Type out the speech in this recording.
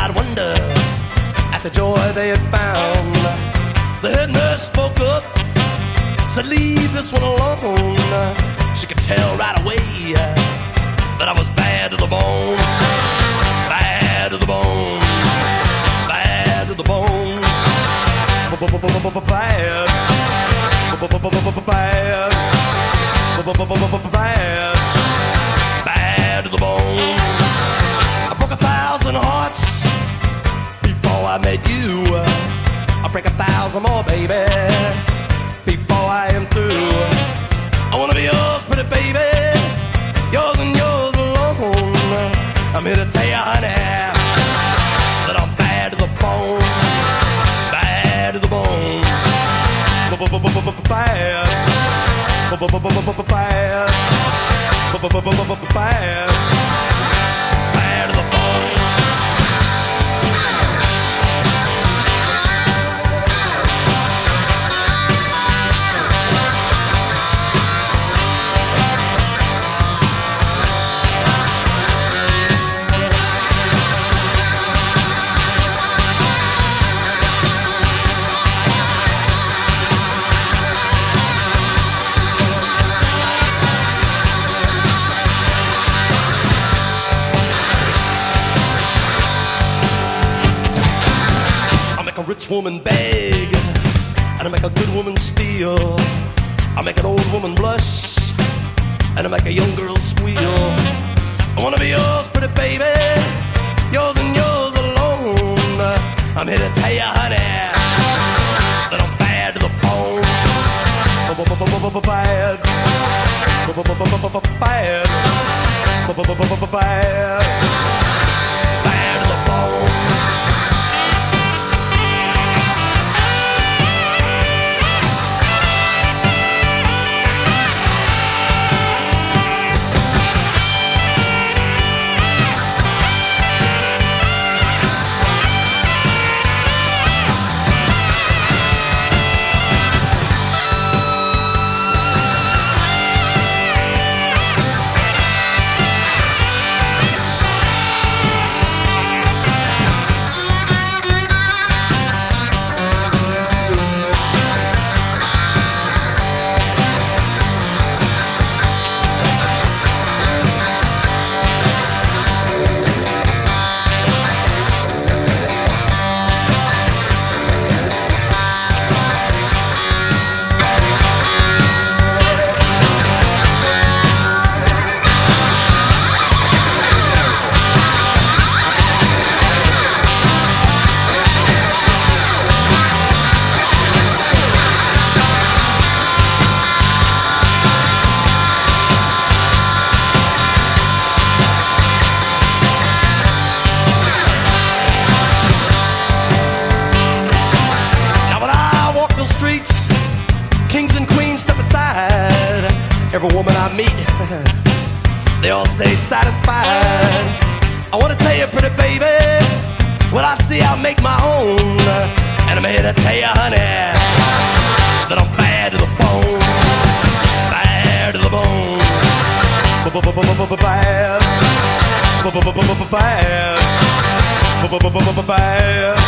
eyed wonder at the joy they had found. The head nurse spoke up, said, leave this one alone. She could tell right away that I was bad to the bone. Bad to the bone. Bad to the bone. Bad. Bad. Bad to the bone. I broke 1,000 hearts before I met you. I'll break 1,000 more, baby, before I am through. I wanna be yours, pretty baby, yours and yours alone. I'm here to tell you, honey, that I'm bad to the bone. Bad to the bone. Bad. Bad. Bad. Bad to the bone. I make a rich woman beg, and I make a good woman steal. I make an old woman blush, and I make a young girl squeal. I wanna be yours, pretty baby, yours and yours alone. I'm here to tell you, honey, that I'm bad to the bone. Bad. Bad. Bad. Bad to the bone. Kings and queens step aside. Every woman I meet, they all stay satisfied. I wanna tell you, pretty baby, what I see I make my own. And I'm here to tell you, honey, that I'm bad to the bone. Bad to the bone. Bad. Bad. Bad.